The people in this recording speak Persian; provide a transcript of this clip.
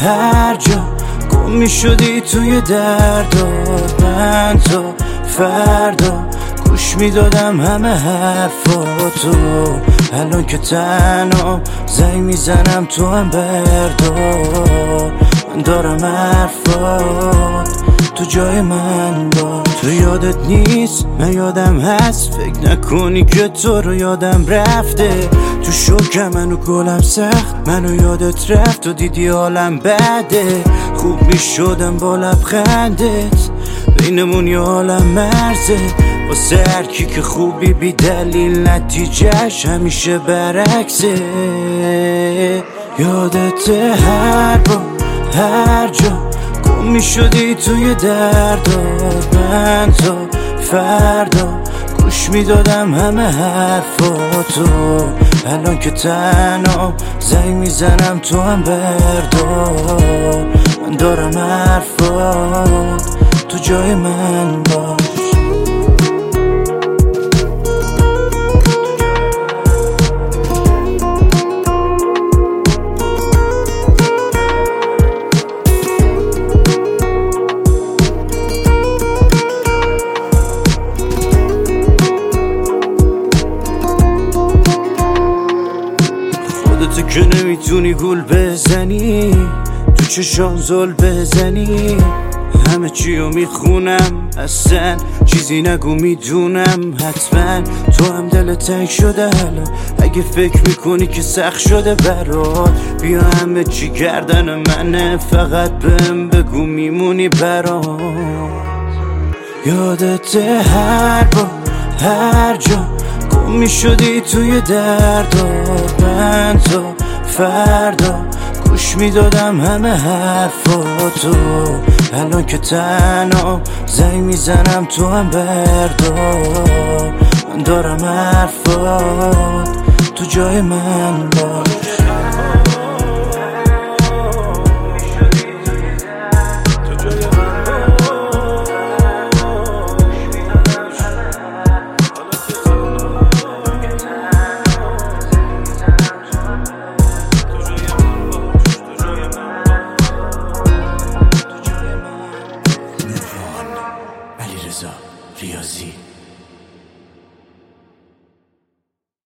هر جا گم می شدی توی دردات، من تا فردا گوش می دادم همه حرفاتو. الان که تنها زنگ میزنم تو هم بردار، من دارم حرفات تو جای من باش. تو یادت نیست من یادم هست، فکر نکنی که تو رو یادم رفته. تو شوکم منو گلم سخت، منو یادت رفت و دیدی حالم بده. خوب میشدم با لبخندت، بینمون یه عالم مرزه. واسه هر کی که خوبی بی دلیل نتیجهش همیشه برعکسه. یادت هر بار هر جا گم می شدی توی دردات، من تا فردا گوش می دادم همه حرفاتو. الان که تنها زنگ می زنم تو هم بردار، من دارم حرفات تو جای من باش. خودتو که نمیتونی گول بزنی، تو چشام زل بزنی. همه چیو میخونم، اصلا چیزی نگو میدونم. حتما تو هم دلت تنگ شده الان، اگه فکر میکنی که سخت شده برات، بیا همه چی گردن منه، فقط بهم بگو میمونی برام. یادت هر بار هر جا گم میشدی توی دردات، من تا فردا گوش میدادم همه حرفاتو. الان که تنها زنگ میزنم تو هم بردار، من دارم حرفات تو جای من باش.